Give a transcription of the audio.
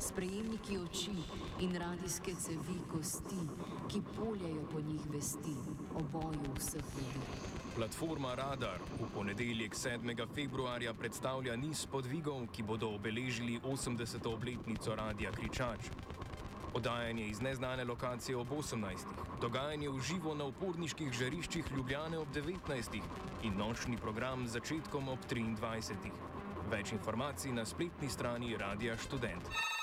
sprejemniki oči in radijske cevi kosti, ki poljajo po njih vesti o boju vseh ljudi. Platforma Radar v ponedeljek 7. februarja predstavlja niz podvigov, ki bodo obeležili 80. obletnico Radia Kričač. Oddajanje iz neznane lokacije ob 18. Dogajanje v živo na uporniških žariščih Ljubljane ob 19. in nočni program z začetkom ob 23. Več informacij na spletni strani Radia Študent.